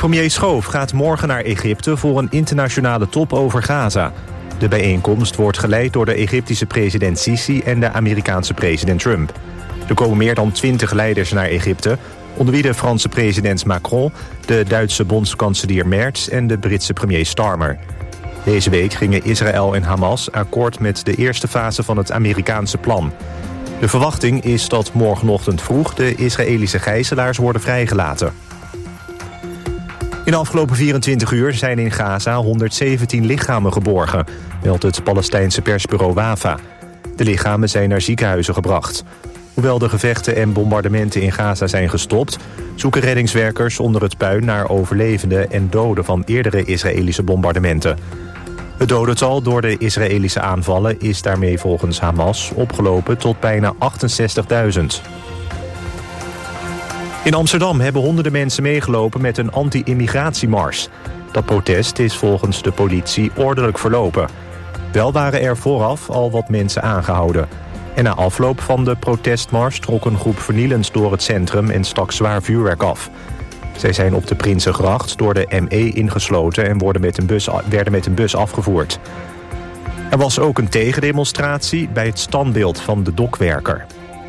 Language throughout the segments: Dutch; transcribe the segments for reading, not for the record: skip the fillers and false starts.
Premier Schoof gaat morgen naar Egypte voor een internationale top over Gaza. De bijeenkomst wordt geleid door de Egyptische president Sisi en de Amerikaanse president Trump. Er komen meer dan 20 leiders naar Egypte, onder wie de Franse president Macron, de Duitse bondskanselier Merz en de Britse premier Starmer. Deze week gingen Israël en Hamas akkoord met de eerste fase van het Amerikaanse plan. De verwachting is dat morgenochtend vroeg de Israëlische gijzelaars worden vrijgelaten. In de afgelopen 24 uur zijn in Gaza 117 lichamen geborgen, meldt het Palestijnse persbureau Wafa. De lichamen zijn naar ziekenhuizen gebracht. Hoewel de gevechten en bombardementen in Gaza zijn gestopt, zoeken reddingswerkers onder het puin naar overlevenden en doden van eerdere Israëlische bombardementen. Het dodental door de Israëlische aanvallen is daarmee volgens Hamas opgelopen tot bijna 68.000. In Amsterdam hebben honderden mensen meegelopen met een anti-immigratiemars. Dat protest is volgens de politie ordelijk verlopen. Wel waren er vooraf al wat mensen aangehouden. En na afloop van de protestmars trok een groep vernielends door het centrum en stak zwaar vuurwerk af. Zij zijn op de Prinsengracht door de ME ingesloten en werden met een bus afgevoerd. Er was ook een tegendemonstratie bij het standbeeld van de dokwerker.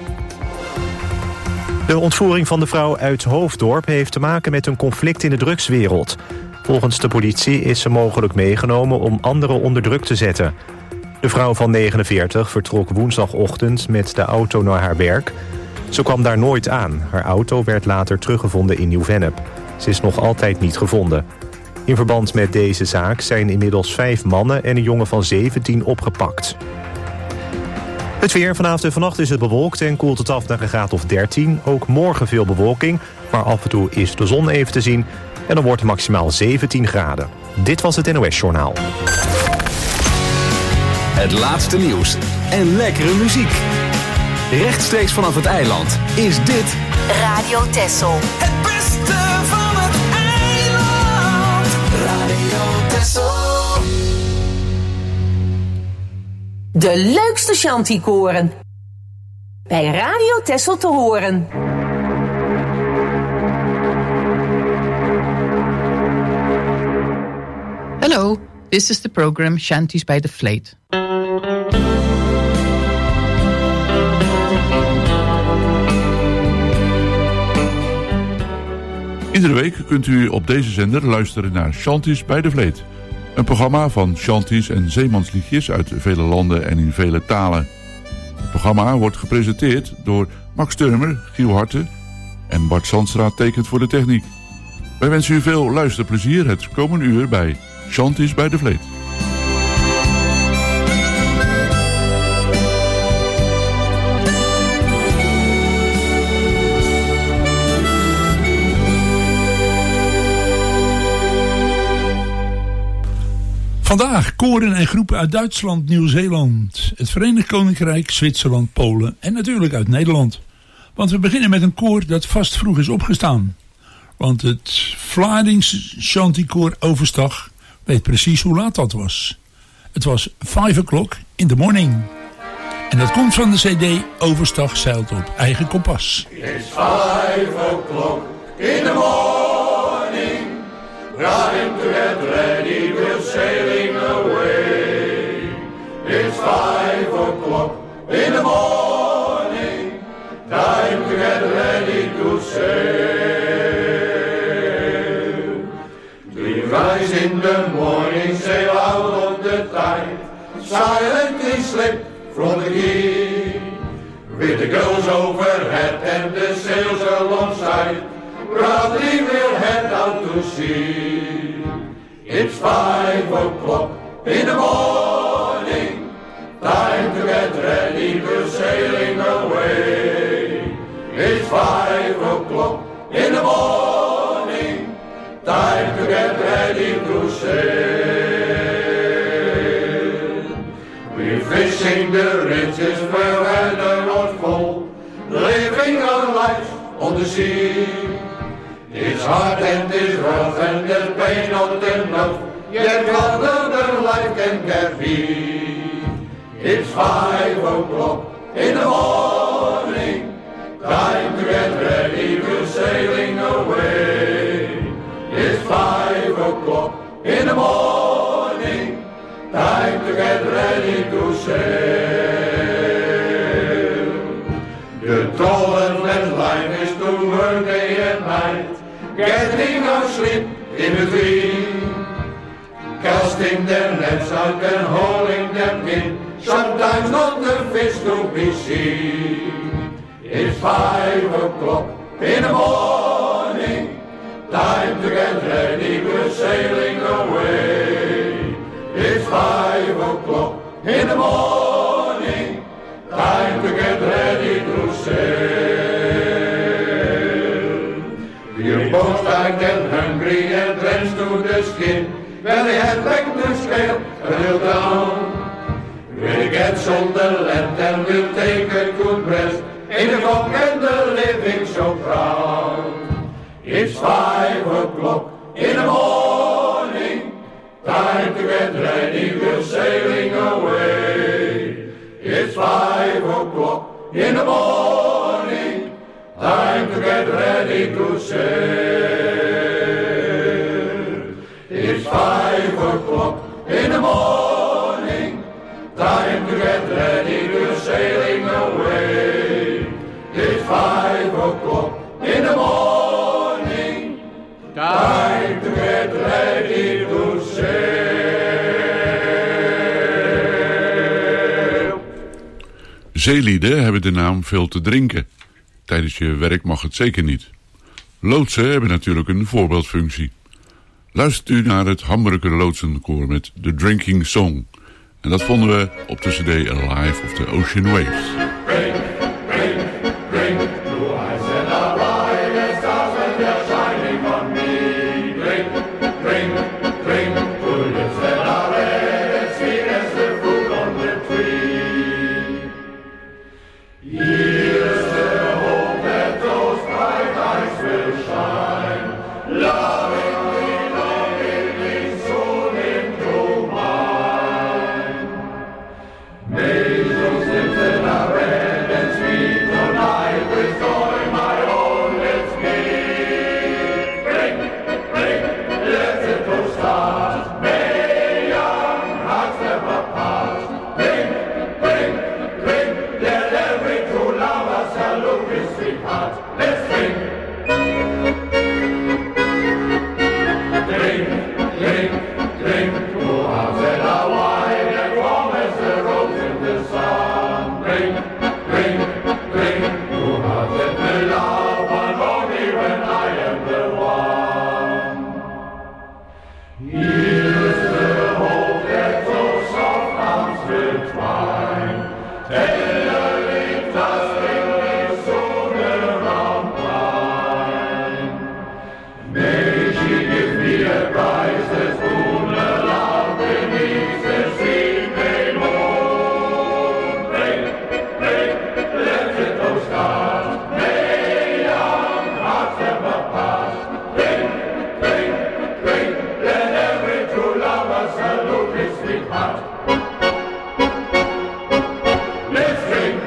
De ontvoering van de vrouw uit Hoofddorp heeft te maken met een conflict in de drugswereld. Volgens de politie is ze mogelijk meegenomen om anderen onder druk te zetten. De vrouw van 49 vertrok woensdagochtend met de auto naar haar werk. Ze kwam daar nooit aan. Haar auto werd later teruggevonden in Nieuw-Vennep. Ze is nog altijd niet gevonden. In verband met deze zaak zijn inmiddels 5 mannen en een jongen van 17 opgepakt. Het weer. Vanavond en vannacht is het bewolkt en koelt het af naar een graad of 13. Ook morgen veel bewolking, maar af en toe is de zon even te zien. En dan wordt het maximaal 17 graden. Dit was het NOS Journaal. Het laatste nieuws en lekkere muziek. Rechtstreeks vanaf het eiland is dit Radio Texel. Het beste van het eiland. Radio Texel. De leukste shantykoren. Bij Radio Texel te horen. Hello, this is the program Shanties by the Fleet. Iedere week kunt u op deze zender luisteren naar Shanties bij de Vleet. Een programma van shanties en zeemansliedjes uit vele landen en in vele talen. Het programma wordt gepresenteerd door Max Turmer, Giel Harte en Bart Zandstra tekent voor de techniek. Wij wensen u veel luisterplezier het komende uur bij Shanties bij de Vleet. Vandaag koren en groepen uit Duitsland, Nieuw-Zeeland, het Verenigd Koninkrijk, Zwitserland, Polen en natuurlijk uit Nederland. Want we beginnen met een koor dat vast vroeg is opgestaan. Want het Vlaardings Shantykoor Overstag weet precies hoe laat dat was. Het was 5 o'clock in the morning. En dat komt van de cd Overstag zeilt op eigen kompas. It's 5 o'clock in the morning. Time to get ready, we're sailing away. It's 5 o'clock in the morning. Time to get ready to sail. We rise in the morning, sail out of the tide. Silently slip from the quay. With the girls overhead and the sails alongside. Proudly we'll head out to sea. It's 5 o'clock in the morning. Time to get ready, we're sailing away. It's 5 o'clock in the morning. Time to get ready to sail. We're fishing the ridges where weather was full, living our lives on the sea. It's hard and it's rough and there's pain not enough, yet rather than life can get be. It's 5 o'clock in the morning. Time to get ready, we're sailing away. It's 5 o'clock in the morning, time to get ready to sail. The trawler's life is to work day and night, getting no sleep in between, casting their nets out and hauling them in, sometimes not a fish to be seen. It's 5 o'clock in the morning, time to get ready, we're sailing away. It's 5 o'clock in the morning, time to get ready to sail. We're both tired and hungry and drenched to the skin, well, they had back to scale a little down. We'll get on the land and we'll take a good rest in the fog and the living so proud. It's 5 o'clock in the morning, time to get ready, we're sailing away. It's 5 o'clock in the morning, time to get ready to sail. It's 5 o'clock in the morning, time to get ready, we're sailing away. It's 5 o'clock in the morning, time to get ready to sail. Zeelieden hebben de naam veel te drinken. Tijdens je werk mag het zeker niet. Loodsen hebben natuurlijk een voorbeeldfunctie. Luistert u naar het Hamburger Loodsenkoor met The Drinking Song. En dat vonden we op de cd Alive of the Ocean Waves. Drink, drink, drink, blue eyes and alive, the stars and they're shining on me. Drink, drink, drink, blue lips that are red and sweet as the fruit on the tree. Here's the hope that those bright eyes will shine, lovingly, lovingly, soon into mine. May those lips that are red and sweet tonight with joy my own lips meet. Drink, drink, let it go start. May young hearts never part. Drink, drink, drink, let every true lover salute his sweetheart. Let's drink. Drink, drink, drink, two hearts that are wide and warm as the rose in the sun. Drink, drink, drink, two hearts that will love one only when I am the one. Here's the hope that those soft arms will twine, tenderly clasping me soon around mine. May she give me a priceless boon, a love beneath the sweet May moon. Drink, drink, let it go start. May young hearts never pass. Drink, drink, drink, let every true lover salute his sweetheart. Let's drink.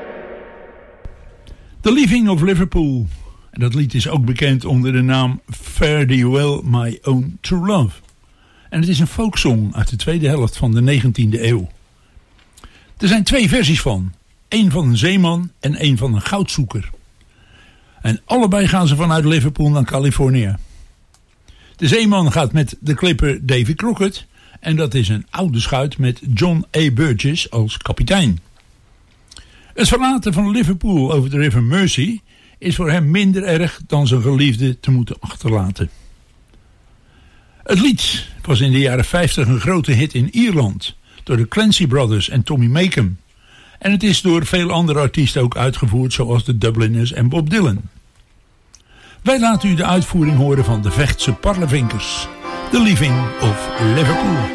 The Leaving of Liverpool. En dat lied is ook bekend onder de naam Fare Thee Well My Own True Love. En het is een folksong uit de tweede helft van de 19e eeuw. Er zijn 2 versies van. Eén van een zeeman en één van een goudzoeker. En allebei gaan ze vanuit Liverpool naar Californië. De zeeman gaat met de clipper Davy Crockett. En dat is een oude schuit met John A. Burgess als kapitein. Het verlaten van Liverpool over de River Mersey is voor hem minder erg dan zijn geliefde te moeten achterlaten. Het lied was in de jaren 50 een grote hit in Ierland door de Clancy Brothers en Tommy Makem. En het is door veel andere artiesten ook uitgevoerd zoals de Dubliners en Bob Dylan. Wij laten u de uitvoering horen van de Vechtse Parlevinkers, The Leaving of Liverpool.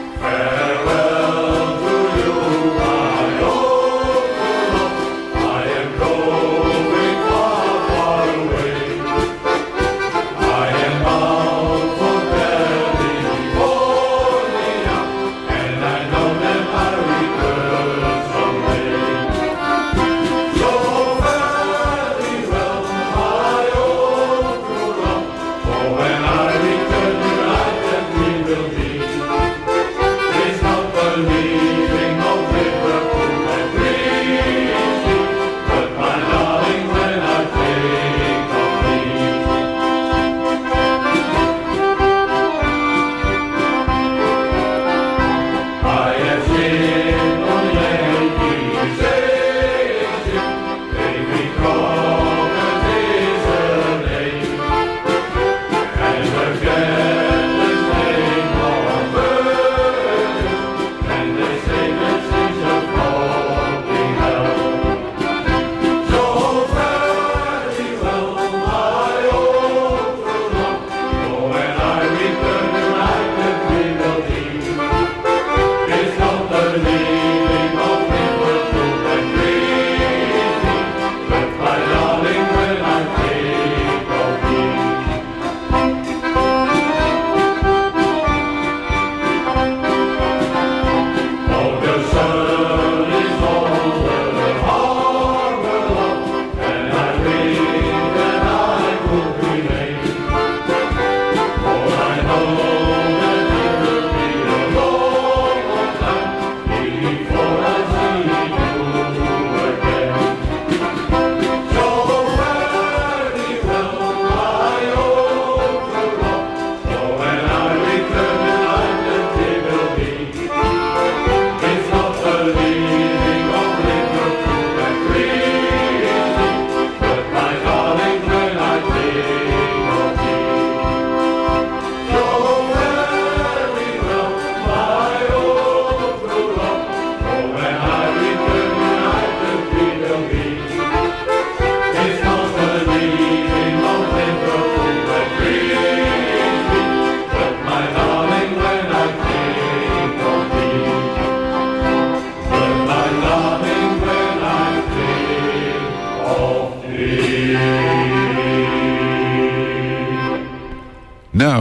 When I return, I can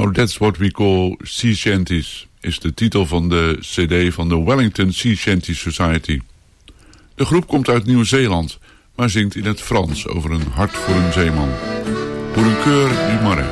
Now That's What We Call Sea Shanties is de titel van de cd van de Wellington Sea Shanty Society. De groep komt uit Nieuw-Zeeland, maar zingt in het Frans over een hart voor een zeeman. Pour un cœur du marin.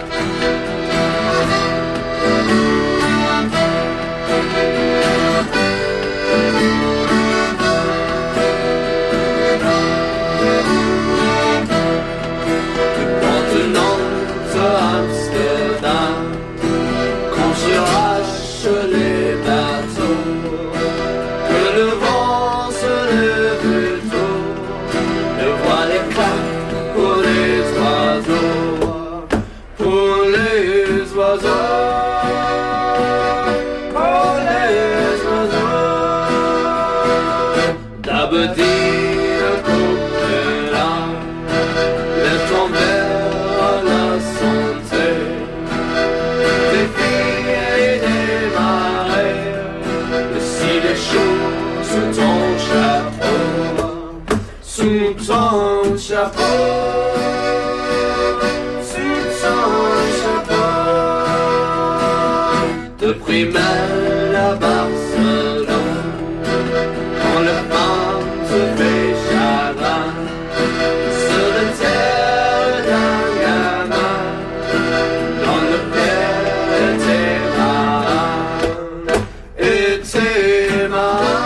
De Primel à Barcelone, quand le vent se fait chagrin, sur le terre d'un gamin, dans le père était marin, était marin.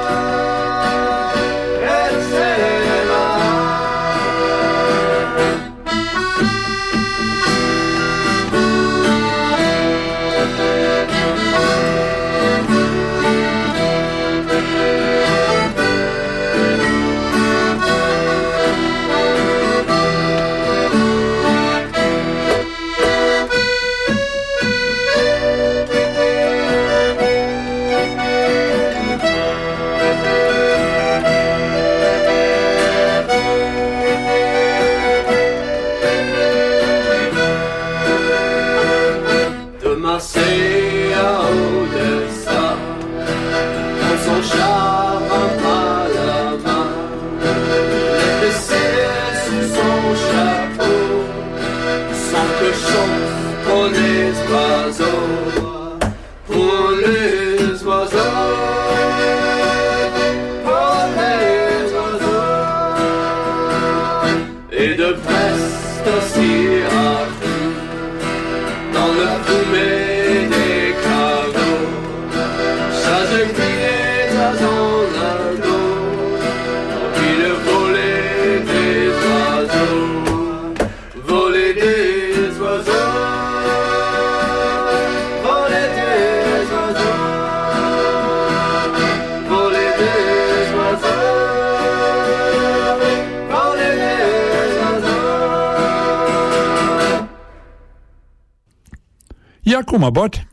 Ja, kom maar, Bart.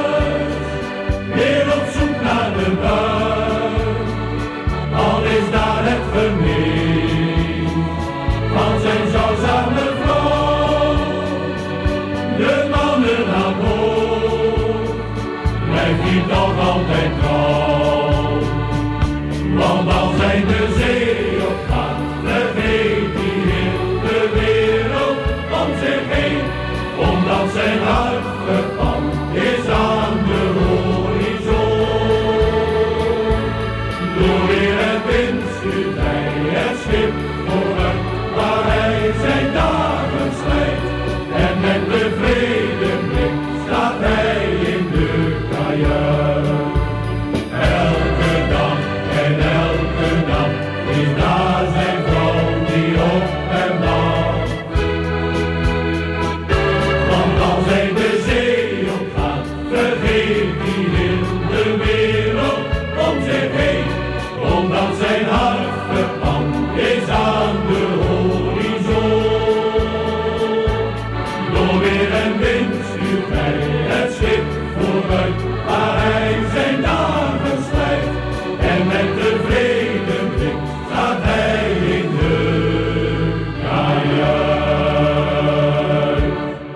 Is daar gemeen. Van zijn zouzame vrouw, de mannen aan boord, blijft hij toch altijd trouw. Want als hij de zee op gaat, vergeet hij heel de wereld om zich heen. Omdat zijn hart gepand is aan de horizon. Door weer en wind stuurt hij het schip vooruit, waar hij zijn dagen slijt. En met tevreden blik staat hij in de kajuit. Elke dag en elke nacht is daar zijn vrouw die op hem wacht. Want als hij de zee opgaat, vergeet hij heel de wereld om zich heen. Omdat zijn hart gepand is aan de horizon. Door weer en wind stuurt hij het schip vooruit, waar hij zijn dagen slijt. En met tevreden blik staat hij in de kajuit.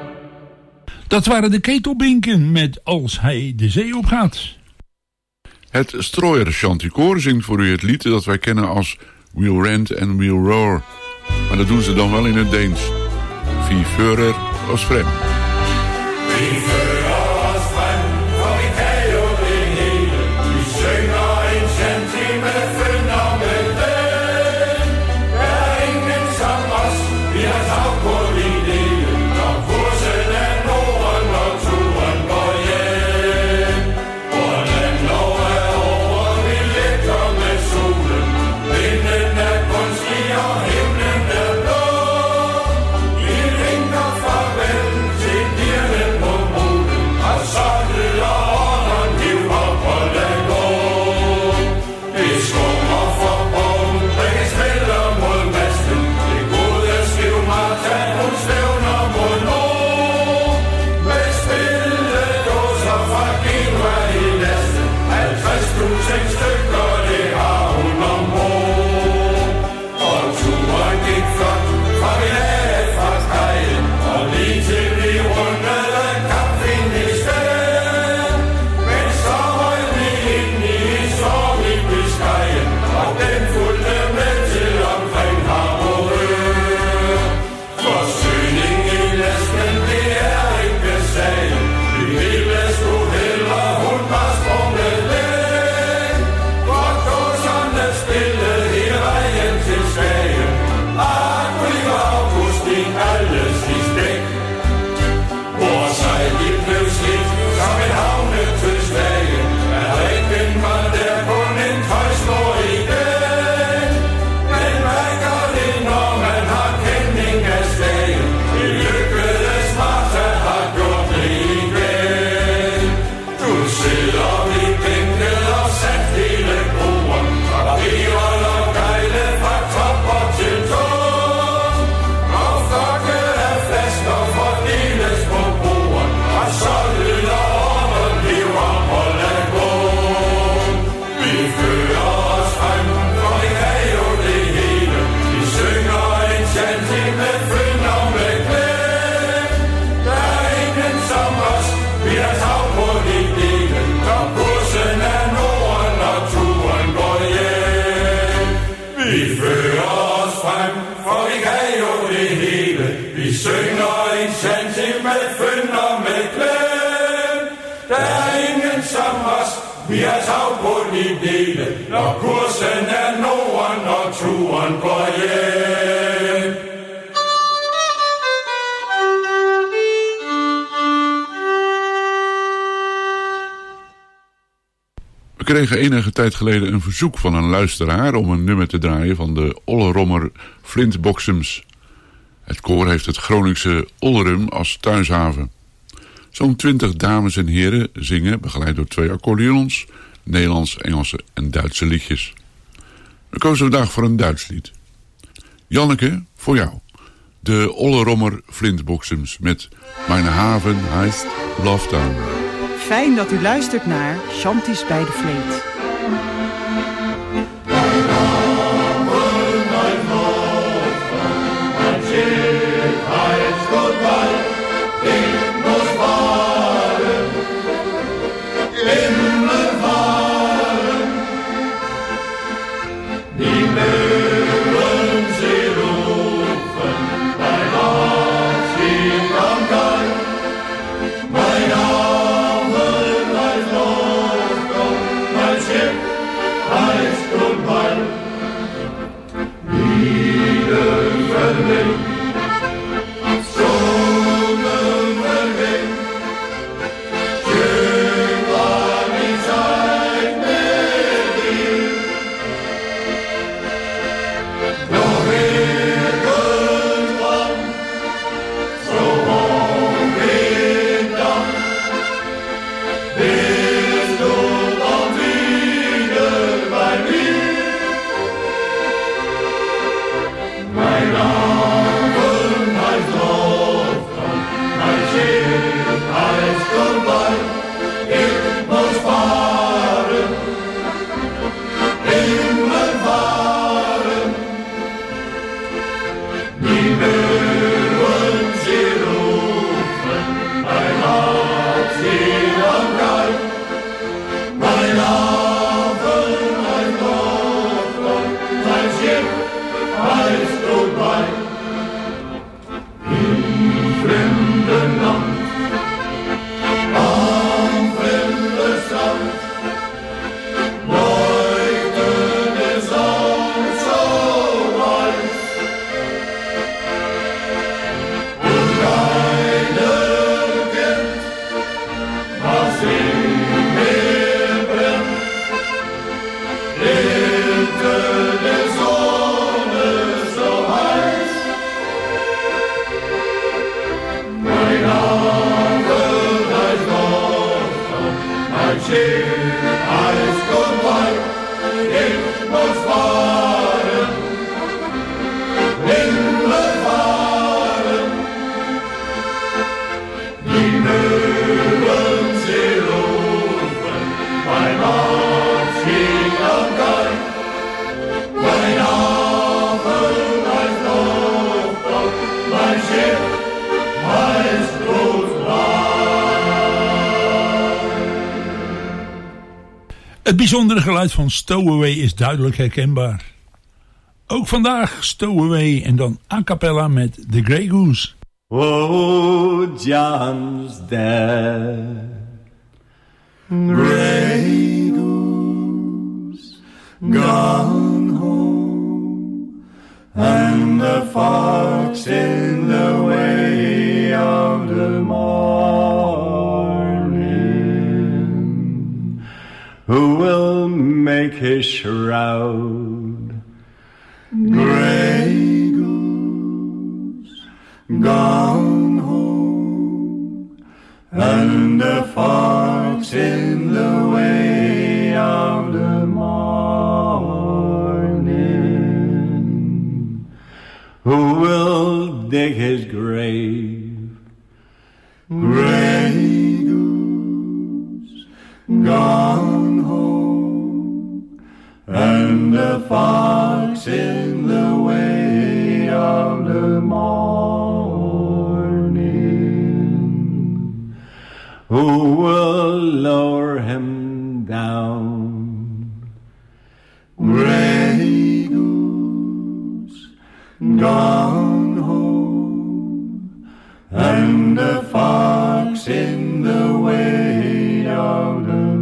Dat waren de Ketelbinken met Als hij de zee opgaat. Het Strooier Chanticoor zingt voor u het lied dat wij kennen als We'll Rent and We'll Roar. Maar dat doen ze dan wel in het Deens. Wie Führer als Frem. Wie Führer als Frem, voor ik hij op de hele. Die zeuner in centimeter vernomen den. Der ingen sammers, wie het ook voor die delen. Dan kursen en oren nog zoen boyen. Oren lowe over wie litter met zolen. Binnen der kunst die al himnen der blauw. Die ring nog farvel, zit hier in vermoeden. Als zouden de anderen die op alle go. Ik kom op verboden, breng ik spiller mod Westen. De gode skivmat er hun stævner mod nord. Med spille dåser fra Genua i lasten. 50.000 stykker, det har hun ombord. Og turen gik flot, fra vi lagde fra kajen. Og lige til vi rundede Kapfin i sted. Men så røg vi ind i en storm i Biscayen. Og den fulgte med til omkring Harboøre. Forsyning i lasten, det er ikke sagen. Vi ville skulle hellere, hun var sprunget væk. For dåserne spillede hele vejen til Skagen. April og august i alle sidst dæk. Hvor sejl de blev slidt som en havnetødsvage. At rækken var der kun en tøjsnor igen. Men hvad gør det, når man har kending af slagen? Det lykkedes Martha har gjort det igen. Du sidder i bænket og sat hele broen. Og biver og gejle fra topper til tå. Og flokke af flasker fordeles på borden. Og så lyder ånden lever på lad gå. Vi fører os frem, for vi kan jo det hele. Vi synger en chanting med fynder med glæde. Der er ingen som os, vi har tag på de dele. Når kursen er Norden og turen går hjem. Vi fører os frem, for vi kan jo det hele. Vi synger en chanting med fynder med glæde. Der er ingen som os, vi har tag på de dele. Når kursen er Norden og turen går hjem. We kregen enige tijd geleden een verzoek van een luisteraar om een nummer te draaien van de Ollerommer Flintboxems. Het koor heeft het Groningse Ollerum als thuishaven. Zo'n 20 dames en heren zingen, begeleid door 2 accordeons, Nederlands, Engelse en Duitse liedjes. We kozen vandaag voor een Duits lied. Janneke, voor jou. De Ollerommer Flintboxems met Mijn haven heist Loftown. Fijn dat u luistert naar Chanties bij de Vleet. Mijn haven bijzondere geluid van Stowaway is duidelijk herkenbaar. Ook vandaag Stowaway en dan a cappella met The Grey Goose. Oh, John's dead. Grey goose gone home, and the fox in the way of the morning. Who will make his shroud? Grey goose gone home, and the fox in the way of the morning. Who will dig his grave? Grey goose gone home, and the fox in the way of the morning. Who will lower him down? Grey goose gone home, and the fox in the way of the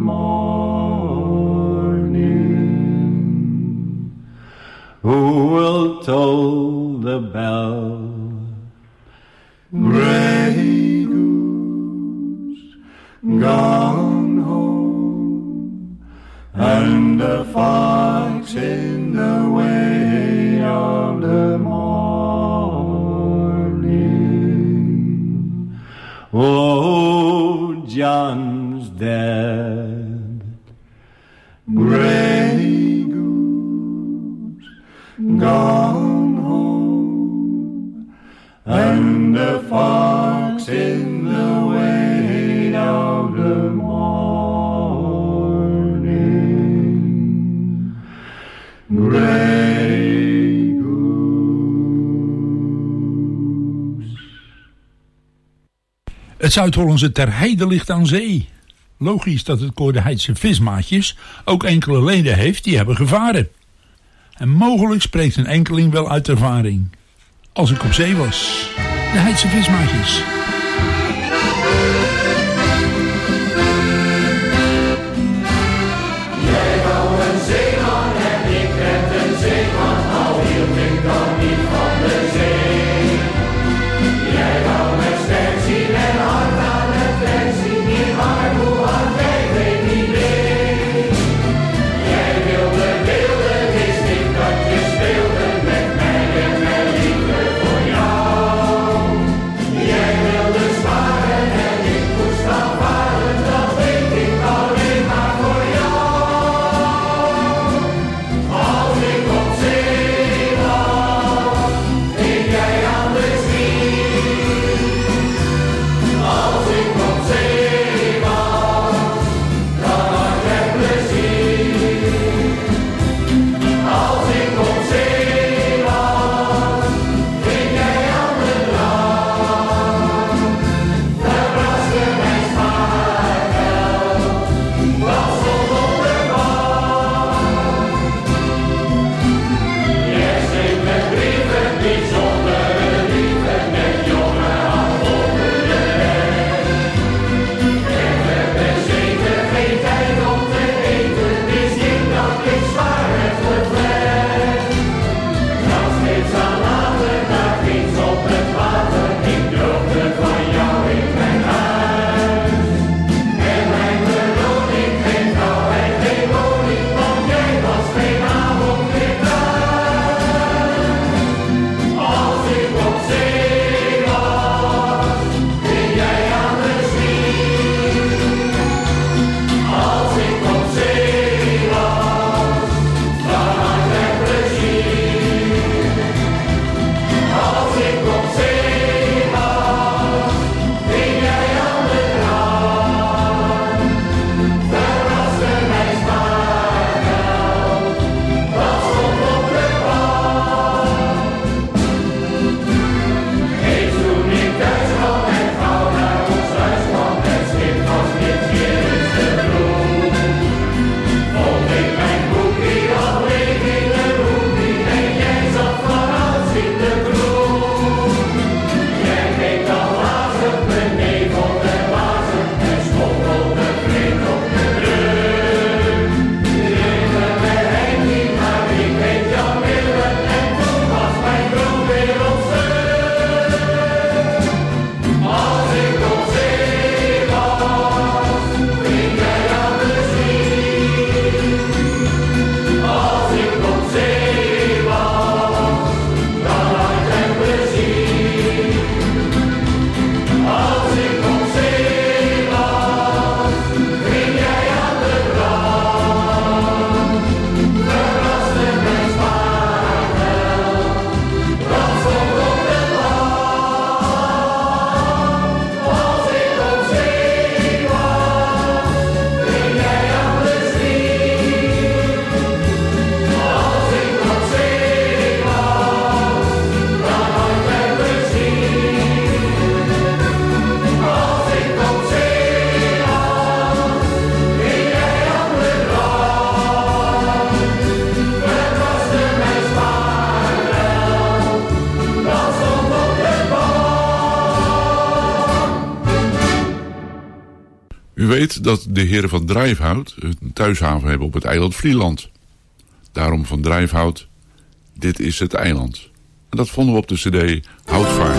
morning. Who will toll the bell? Grey goose gone home, and the fox in the way of the morning. Oh, John's dead. Grey goose gone home, and the fox in the way of the morning. Grey goose. Het Zuid-Hollandse Ter Heide ligt aan zee. Logisch dat het koor de Heidse Vismaatjes ook enkele leden heeft die hebben gevaren. En mogelijk spreekt een enkeling wel uit ervaring. Als ik op zee was. De Heidse Vismaatjes. Jij wou een zeeman en ik werd een zeeman, al hield ik dan niet van de zee. Jij wou me sterk zien en hard aan het werk zien, niet maar hoe hard wij geen idee. Jij wilde, wist ik dat je speelde met mij en mijn liefde voor jou. Jij wilde weet dat de heren van Drijfhout een thuishaven hebben op het eiland Vlieland. Daarom van Drijfhout, dit is het eiland. En dat vonden we op de cd Houtvaart.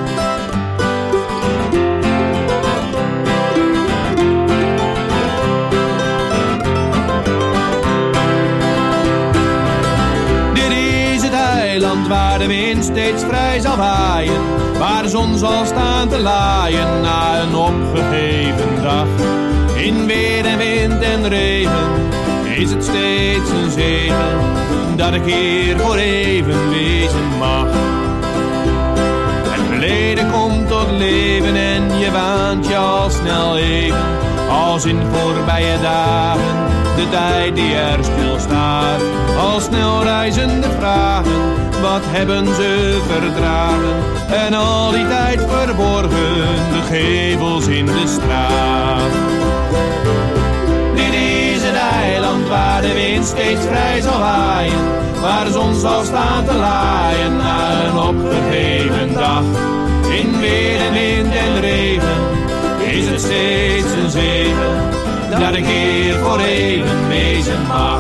Waar de wind steeds vrij zal waaien, waar de zon zal staan te laaien na een opgegeven dag. In weer en wind en regen is het steeds een zegen dat ik hier voor even wezen mag. Het verleden komt tot leven en je waant je al snel even, als in voorbije dagen de tijd die er stilstaat. Al snel reizende vragen, wat hebben ze verdragen? En al die tijd verborgen, de gevels in de straat. Dit is het eiland waar de wind steeds vrij zal waaien, waar de zon zal staan te laaien na een opgegeven dag. In weer en wind en regen is het steeds een zegen dat ik hier voor even wezen mag.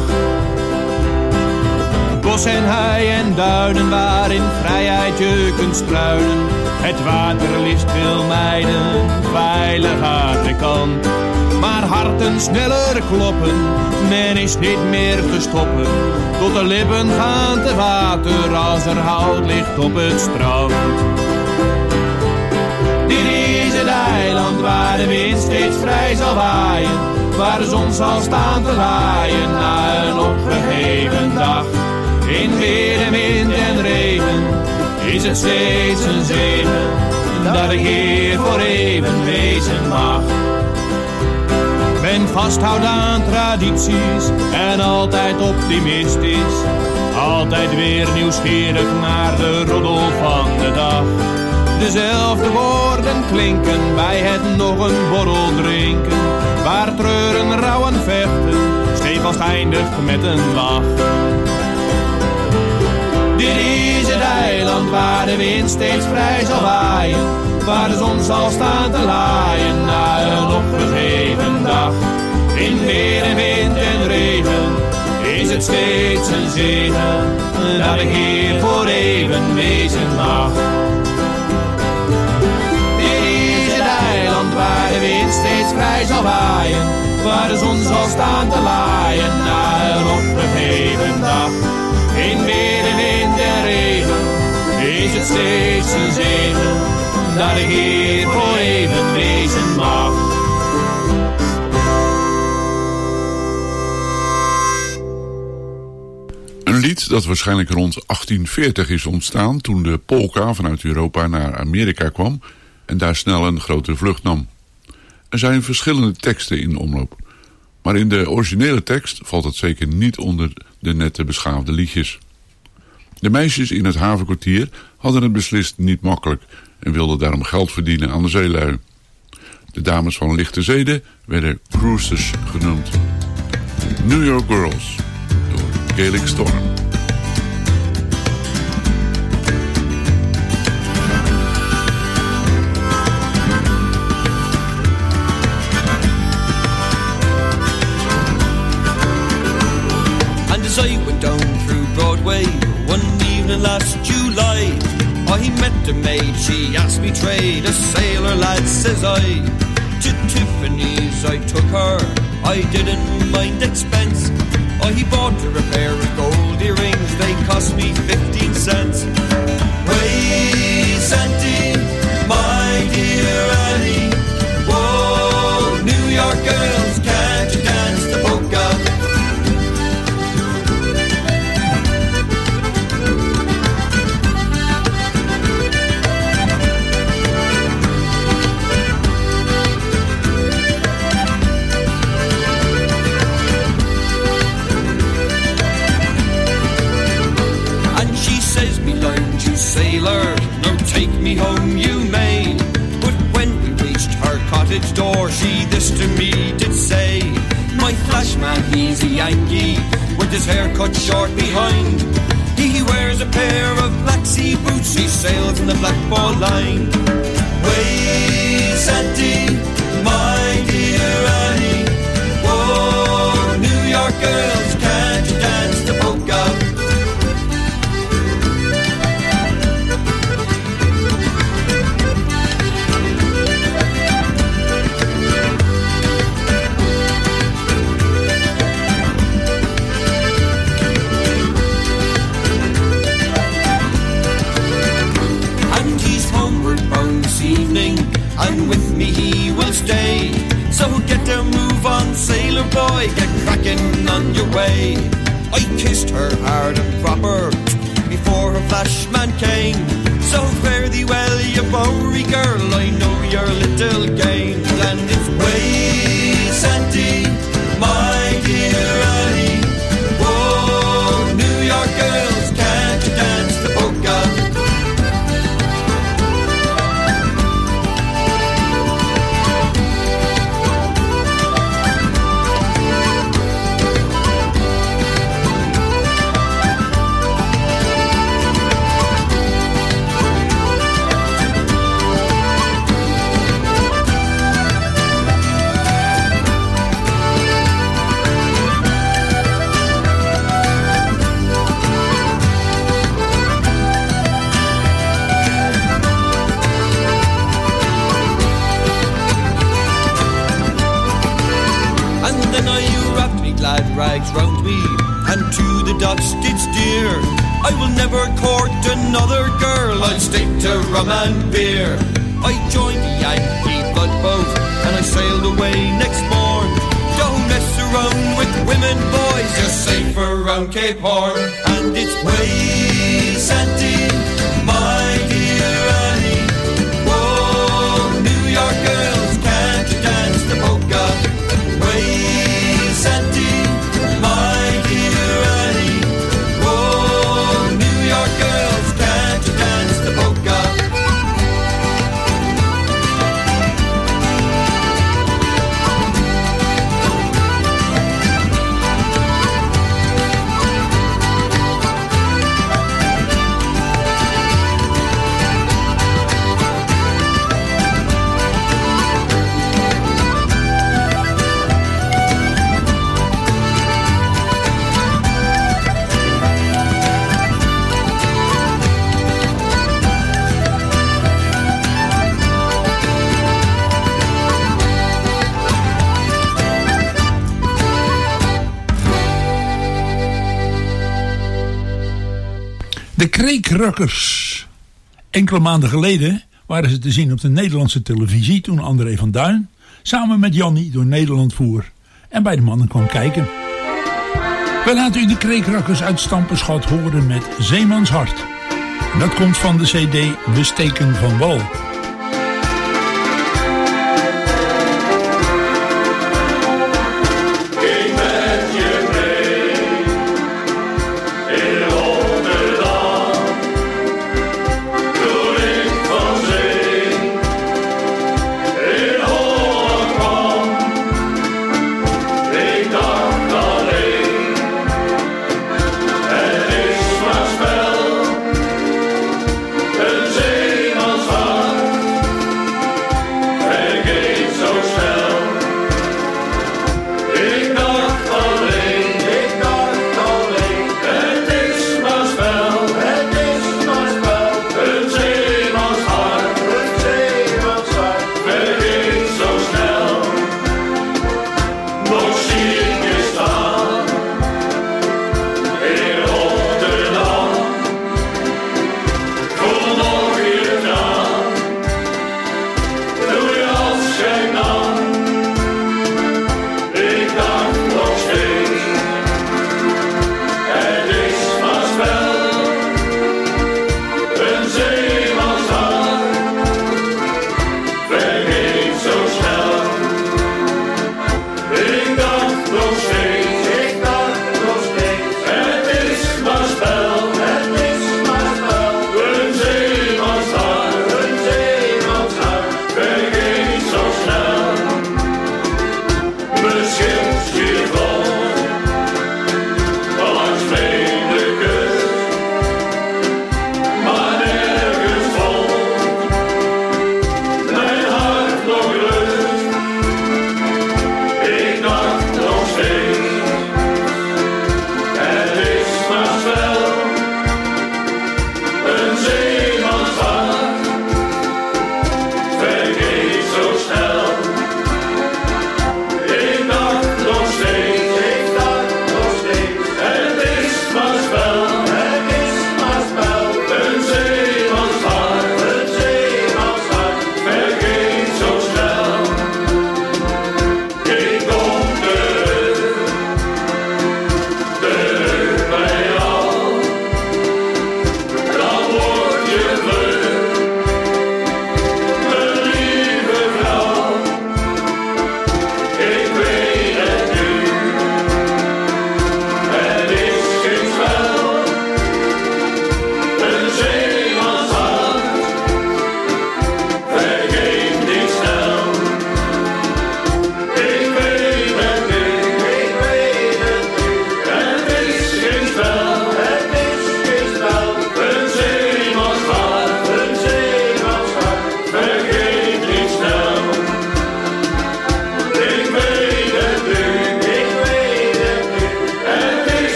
Bos en hei en duinen waarin vrijheid je kunt struinen. Het water liefst wil mijden, veilig aan de kant. Maar harten sneller kloppen, men is niet meer te stoppen. Tot de lippen gaan te water als er hout ligt op het strand. Dit is het eiland waar de wind steeds vrij zal waaien, waar de zon zal staan te laaien na een opgegeven dag. In weer en wind en regen is het steeds een zegen dat ik hier voor even wezen mag. Ben vasthoud aan tradities en altijd optimistisch, altijd weer nieuwsgierig naar de roddel van de dag. Dezelfde woorden klinken bij het nog een borrel drinken, waar treuren, rouwen, vechten stevast eindigt met een lach. Dit is het eiland waar de wind steeds vrij zal waaien, waar de zon zal staan te laaien na een opgegeven dag. In weer en wind en regen is het steeds een zegen dat ik hier voor even wezen mag. Dit is het eiland waar de wind steeds vrij zal waaien, waar de zon zal staan te laaien na een opgegeven dag. In weer en wind en regen is het steeds een zegen dat ik hier voor even wezen mag. Een lied dat waarschijnlijk rond 1840 is ontstaan toen de polka vanuit Europa naar Amerika kwam en daar snel een grote vlucht nam. Er zijn verschillende teksten in omloop, maar in de originele tekst valt het zeker niet onder de nette beschaafde liedjes. De meisjes in het havenkwartier hadden het beslist niet makkelijk en wilden daarom geld verdienen aan de zeelui. De dames van lichte zeden werden cruisers genoemd. New York Girls door Gaelic Storm. And as I went down through Broadway one evening last July, I met a maid, she asked me trade, a sailor lad, says I. To Tiffany's I took her, I didn't mind expense. I bought her a pair of gold earrings, they cost me 15 cents. Way, Santy, my dear Annie, whoa, New York girls, can't you dance the polka? Sailor, now take me home you may. But when we reached her cottage door, she this to me did say, my flash man, he's a Yankee, with his hair cut short behind. He wears a pair of black sea boots, he sails in the Black Ball Line. Way, Santy, my dear Annie, boy, get cracking on your way. I kissed her hard and proper before her flashman came. So fare thee well, you Bowery girl, I know your little games. And it's way, Santy, my dear Annie. Whoa, New York girls, can't you dance the polka? Rags round me, and to the docks did steer. I will never court another girl, I'll stick to rum and beer. I joined the Yankee blood boat, and I sailed away next morn. Don't mess around with women, boys, just safe around Cape Horn. And it's way, Santy, my dear Annie. Whoa, New York girls, can't you dance the polka? Way, Santy, my dear Annie. Whoa, New York girls, can't you dance the polka? De Kreekrukkers. Enkele maanden geleden waren ze te zien op de Nederlandse televisie toen André van Duin samen met Jannie door Nederland voer en bij de mannen kwam kijken. We laten u de Kreekrukkers uit Stampenschot horen met Zeemans Hart. Dat komt van de cd We Steken van Wal. Een zeemans hart.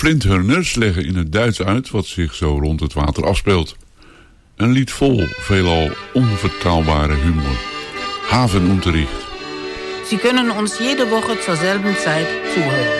Flinthörners leggen in het Duits uit wat zich zo rond het water afspeelt. Een lied vol veelal onvertaalbare humor. Hafenunterricht. Sie können uns jede Woche zur selben Zeit zuhören.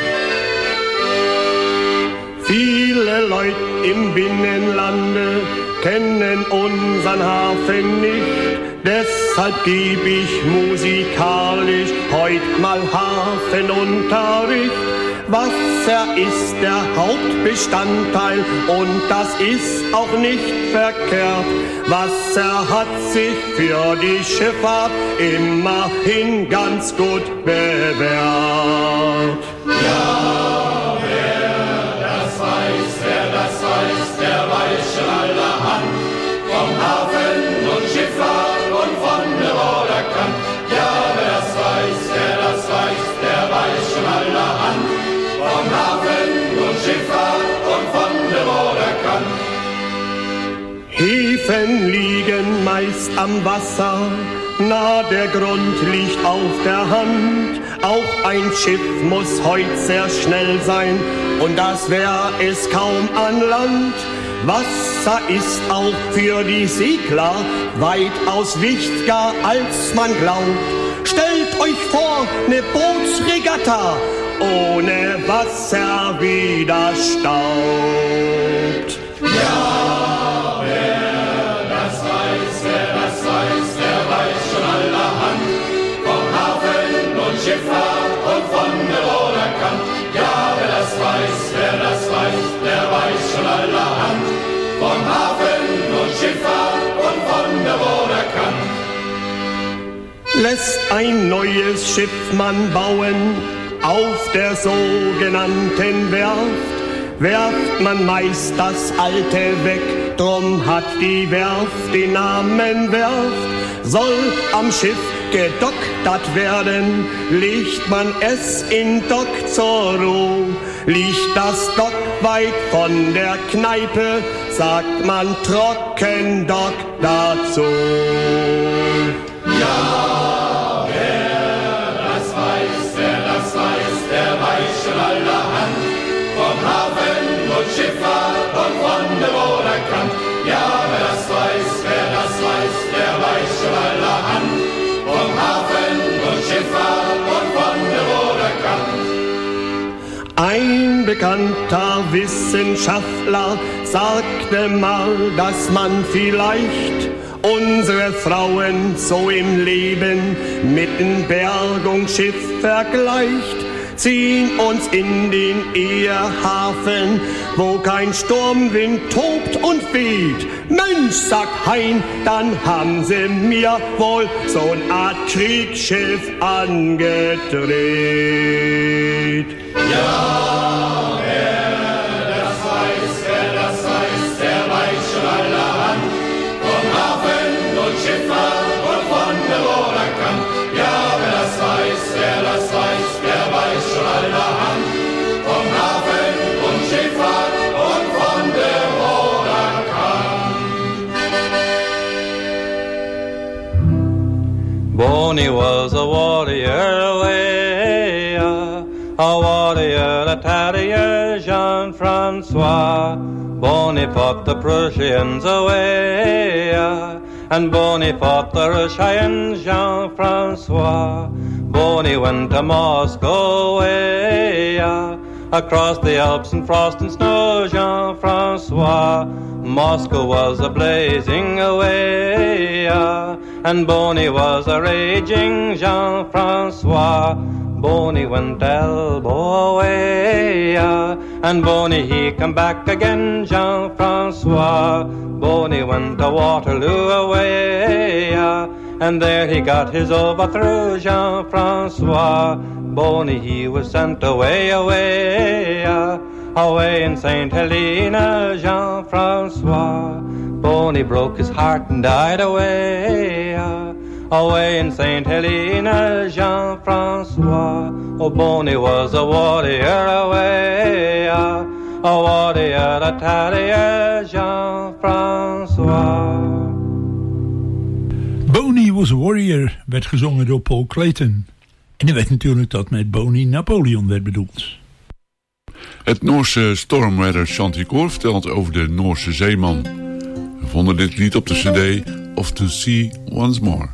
Viele Leute im Binnenlande kennen unseren Hafen nicht. Deshalb gebe ich musikalisch heut mal Hafenunterricht. Wasser ist der Hauptbestandteil und das ist auch nicht verkehrt. Wasser hat sich für die Schifffahrt immerhin ganz gut bewährt. Ja, wer das weiß, der weiß schon allerhand. Vom Hafen und Schifffahrt und von der Borderkant. Ja, wer das weiß, der weiß schon allerhand. Vom Hafen und Schifffahrt und von der Borderkant. Häfen liegen meist am Wasser, na der Grund liegt auf der Hand. Auch ein Schiff muss heut sehr schnell sein und das wär es kaum an Land. Wasser ist auch für die Segler weitaus wichtiger als man glaubt. Stellt euch vor, ne Bootsregatta ohne Wasser wieder staubt. Ja, wer das weiß, der weiß schon allerhand. Vom Hafen und Schifffahrt und von der Borderkant. Ja, wer das weiß, der weiß schon allerhand. Vom Hafen und Schifffahrt und von der Borderkant. Lässt ein neues Schiff man bauen auf der sogenannten Werft, werft man meist das alte weg, drum hat die Werft den Namen Werft. Soll am Schiff gedoktert werden, legt man es in Dock zur Ruhe. Liegt das Dock weit von der Kneipe, sagt man Trockendock dazu. Ja, wer das weiß, der weiß schon allerhand. Vom Hafen und Schifffahrt und von der Borderkant. Ja, wer das weiß, der weiß schon allerhand. Vom Hafen und Schifffahrt und von der Borderkant. Ein bekannter Wissenschaftler sagte mal, dass man vielleicht unsere Frauen so im Leben mit einem Bergungsschiff vergleicht. Ziehen uns in den Ehehafen, wo kein Sturmwind tobt und weht. Mensch, sagt Hein, dann haben sie mir wohl so'n Art Kriegsschiff angedreht. Ja, wer das weiß, der weiß schon allerhand. Vom Hafen und Schifffahrt und von der Borderkant. Ja, wer das weiß, der weiß schon allerhand. Vom Hafen und Schifffahrt und von der Borderkant. Boney was a warrior away, a warrior, a terrier, Jean-Francois. Boney fought the Prussians away, and Boney fought the Russians, Jean-Francois. Boney went to Moscow way, across the Alps in frost and snow, Jean-Francois. Moscow was a blazing away, and Boney was a raging, Jean-Francois. Boney went elbow away, and Boney he come back again, Jean-Francois. Boney went to Waterloo away, and there he got his overthrow, Jean-Francois. Boney he was sent away, away in St. Helena, Jean-Francois. Boney broke his heart and died away, away in St. Helena, Jean-Francois. Oh, Boney was a warrior away, a warrior, a terrier, Jean-Francois. Boney was a warrior werd gezongen door Paul Clayton. En er werd natuurlijk dat met Boney Napoleon werd bedoeld. Het Noorse Stormweather Chanticoor vertelt over de Noorse zeeman. We vonden dit lied op de cd Of to See Once More.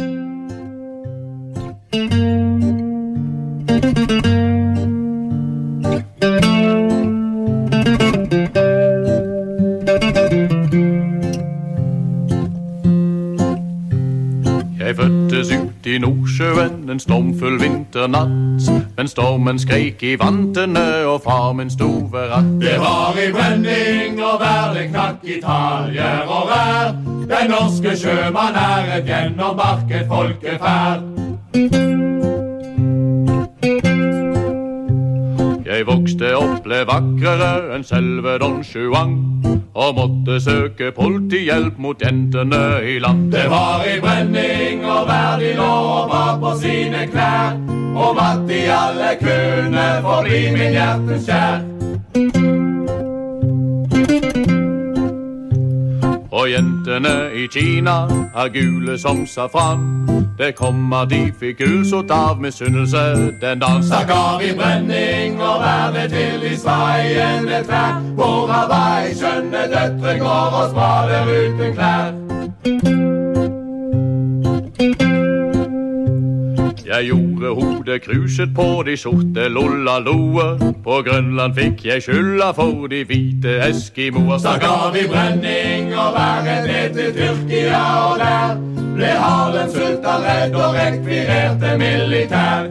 Jij vødtes ut i Nordsjøen en stormfull vinternatt. Men stormen skrek i vantene og farmen sto ved ratt. Det var i brenning og vær, det knakk i taljer og vær. Den norske sjømann er et gjennombarket folkeferd. Jeg vokste opp, ble vakrere enn selve Don Juan, og måtte søke politihjelp mot jentene i land. Det var i brenning og vær, de lå og bar på sine klær, om at de alle kunne forbli min hjertens kjær. Og jentene i Kina er gule som safran. Det kom at de fikk gulsott av misunnelse den dagen. Stakk av i brenning og vær, det til de svaiende trær, hvor Hawaii skjønne døtre går og sprader uten klær. Jeg gjorde hodet kruset på de sorte lollaloer. På Grønland fikk jeg skylda for de hvite eskimoer. Stakk av i brenning og været ned til Tyrkia, og der ble Harlem sultan redd og rekvirerte militær.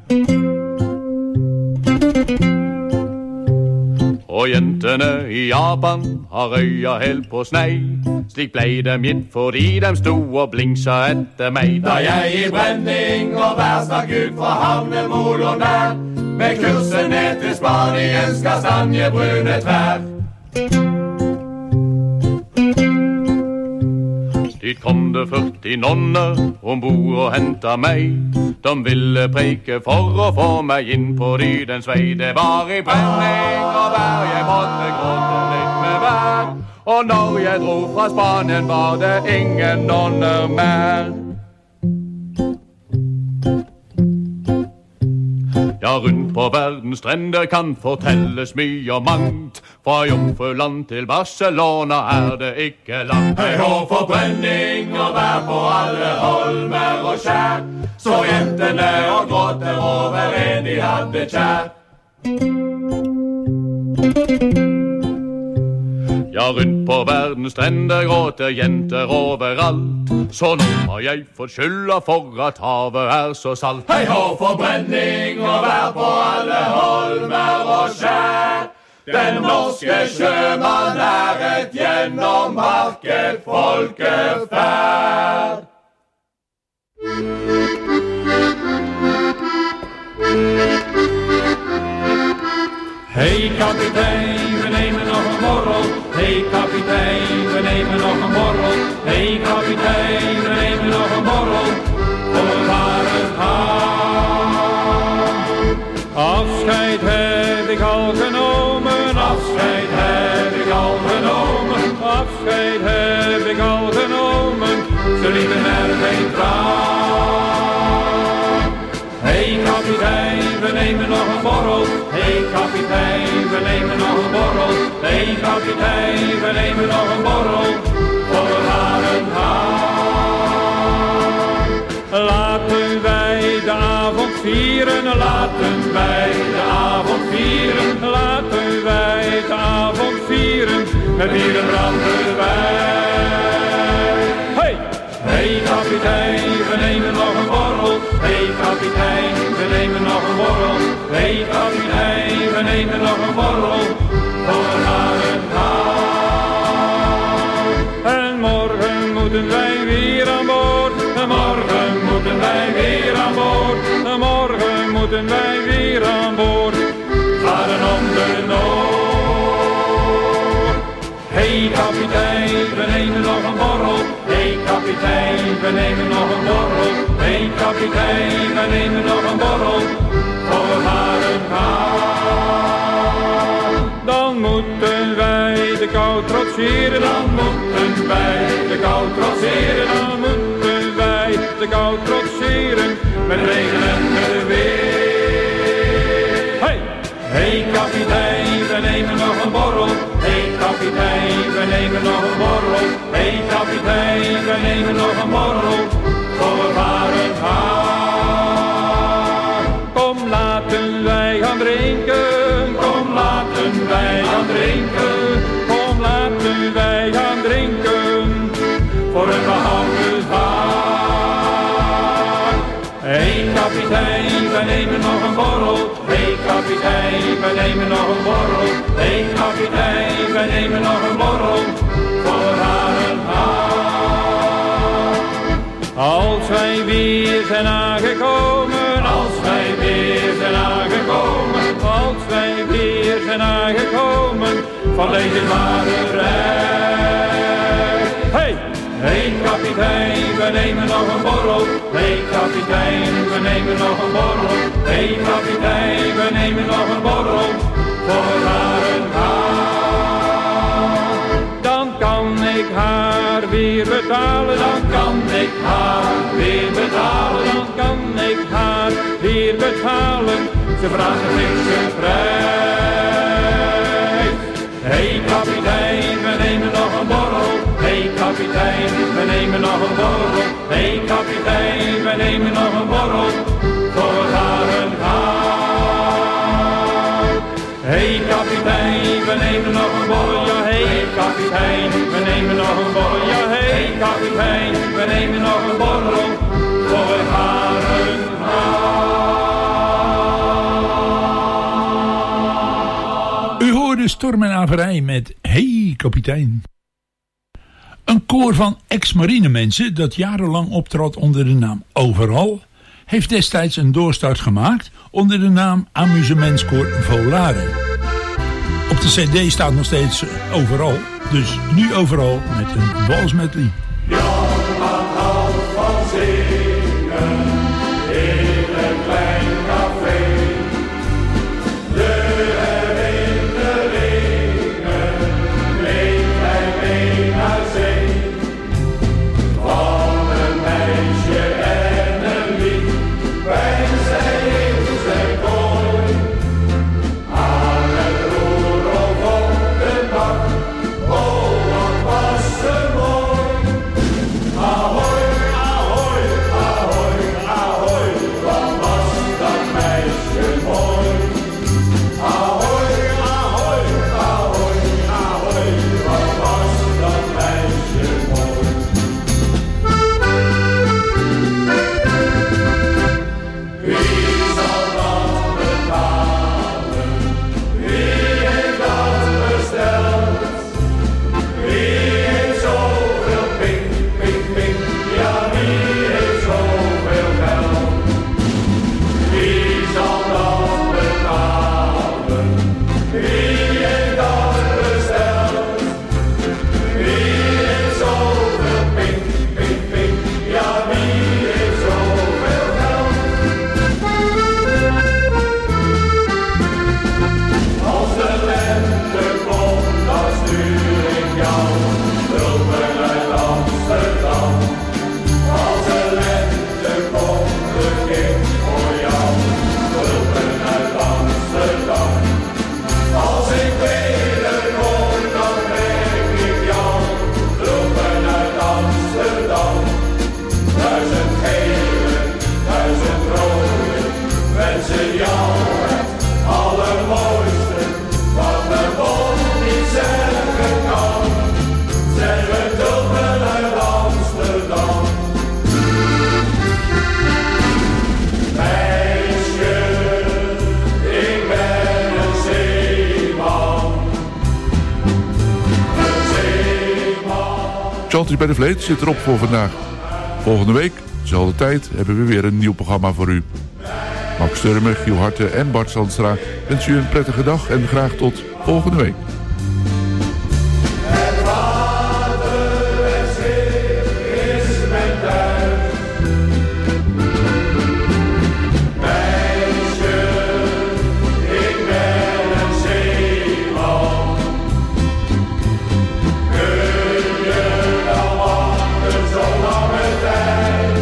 Og jentene i Japan har øya helt på snei. Slik blei dem gitt fordi dem sto og blingsa etter meg. Da jeg i brenning og vær stakk ut fra havnemoloen der, med kursen ned til Spaniens kastanjebrune trær. Dit kom det 40 nonner ombord og hentet meg. De ville preike for å få meg inn på dydens vei. Det var i brenning og vær, jeg måtte gråte litt med vær. Og når jeg dro fra Spanien var det ingen nonner mer. Ja, rundt på verdens strender kan fortelles mye og mangt. Fra Jomfruland til Barcelona er det ikke langt. Hei hå for brenning og vær på alle holmer og skjær, så jentene og gråter over en de hadde kjær. Ja, rundt på verdens strender gråter jenter overalt, så nå har jeg fått skylda for at havet er så salt. Hei hå for brenning og vær på alle holmer og skjær, den norske sjømann er et gjennombarket folkeferd. Hey kapitein, we nemen nog een borrel. Hey kapitein, we nemen nog een borrel. Hey kapitein, we nemen nog een borrel. Voor waar het gaat. Afscheid heb ik al genomen, afscheid heb ik al genomen, afscheid heb ik al genomen. Ze liepen er geen traan. Hey kapitein, we nemen nog een borrel. Hey kapitein, we nemen nog een borrel. Hey kapitein, we nemen nog een borrel. Voor waar het gaat. Laten wij de avond vieren, laten wij de avond vieren, laten wij de avond vieren, met bier en brandewijn. Hey! Hey kapitein, we nemen nog een borrel. Hey kapitein, we nemen nog een borrel. Hey kapitein, we nemen nog een borrel. Voor naar het gaat. En morgen moeten wij weer aan boord. En morgen moeten wij weer aan boord. En morgen moeten wij weer aan boord. Varen om de Noord. Hey kapitein, we nemen nog een borrel. Hey kapitein, we nemen nog een borrel. Hey kapitein, we nemen nog een borrel. Voor naar het gaan. Dan moeten wij de kou trotseren. Dan moeten wij de kou trotseren. Dan moeten wij de kou trotseren. Met regen en weer. Hey, hey kapitein. nemen nog een borrel. Hé kapitein, we nemen nog een borrel. Voor we varen gaan. Kom laten wij gaan drinken. Kom laten wij gaan drinken. Kom laten wij gaan drinken. Voor een behouden vaart. Hé kapitein, we nemen nog een borrel. Hé kapitein, we nemen nog een borrel. Hé kapitein, we nemen nog een borrel. Voor varen gaan. Als wij weer zijn aangekomen, als wij weer zijn aangekomen, als wij weer zijn aangekomen van deze zware reis. Hey! Hey kapitein, we nemen nog een borrel. Hey kapitein, we nemen nog een borrel. Hey kapitein, we nemen nog een borrel. Voor varen gaan. Dan kan ik haar weer betalen. Dan kan ik haar weer betalen. Dan kan ik haar weer betalen. Ze vraagt een fikse prijs. Hey kapitein, we nemen nog een borrel. Hey kapitein, we nemen nog een borrel. Hey kapitein, we nemen nog een borrel. Voor we varen gaan. Hey kapitein, we nemen nog een borrel. Ja, hey kapitein, we nemen nog een borrel. Ja, hey kapitein, we nemen nog een borrel. Voor we varen gaan. U hoorde Storm en Averij met Hey kapitein. Een koor van ex-marinemensen dat jarenlang optrad onder de naam Overal, heeft destijds een doorstart gemaakt onder de naam Amusementskoor Volare. Op de cd staat nog steeds Overal, dus nu Overal met een walsmedley. Jan houdt van zingen in een klein café. De herinneringen neemt hij mee naar zee. Van een meisje en een lied, bij zij in zijn kooi. Aan het roer of op de dak, oh wat was ze mooi. Ahoy, ahoy, ahoy, ahoy, wat was dat meisje mooi. Ahoy, ahoy, ahoy, ahoy, wat was dat meisje mooi. Wie zal dat betalen? Wie heeft dat besteld? Wie heeft zoveel pink, pink, pink? Ja, wie heeft zoveel geld? Wie zal dat betalen? Wie heeft dat besteld? Wie heeft zoveel pink, pink, pink? Ja, wie heeft zoveel geld? Als de lente komt, dan stuur ik jou tulpen uit Amsterdam. Als de lente komt, een gift voor jou, tulpen uit Amsterdam. Als ik wederkom, dan breng ik jou tulpen uit Amsterdam. 1000 gele, 1000 rode, wensen jou het allermooiste. Wat de bond niet zeggen kan, zeggen tulpen uit Amsterdam. Meisje, ik ben een zeeman. Een zeeman. Chanties bij de Vleet zit erop voor vandaag. Volgende week, dezelfde tijd, hebben we weer een nieuw programma voor u. Max Sturmer, Giel Harten en Bart Zandstra wensen u een prettige dag en graag tot volgende week. Het water en schip is mijn thuis. Meisje, ik ben een zeeman. Kun je dan wachten zo lange tijd?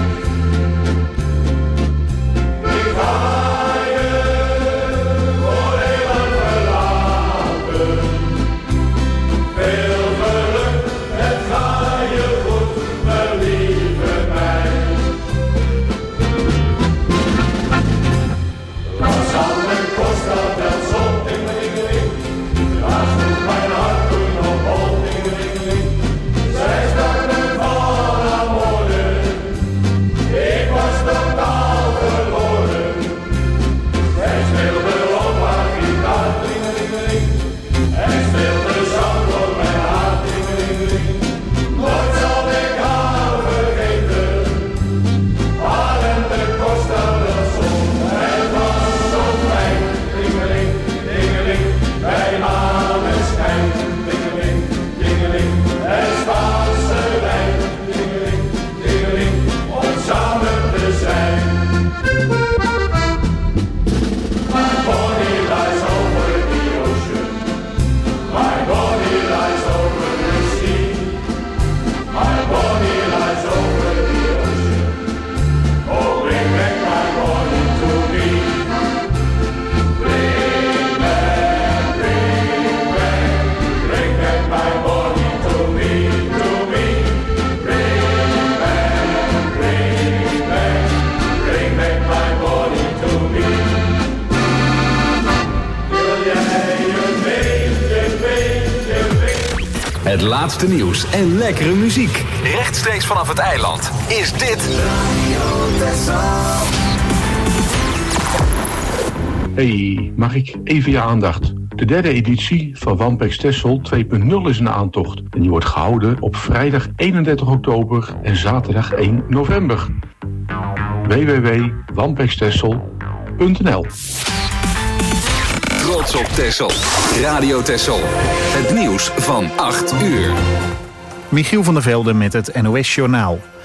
Ik ga je voor heel lang verlaten. Het laatste nieuws en lekkere muziek. Rechtstreeks vanaf het eiland is dit Radio Texel. Hey, mag ik even je aandacht? De derde editie van Wampex Texel 2.0 is in aantocht. En die wordt gehouden op vrijdag 31 oktober en zaterdag 1 november. www.wampextexel.nl. Trots op Texel. Radio Texel. Het nieuws van 8 uur. Michiel van der Velde met het NOS-journaal.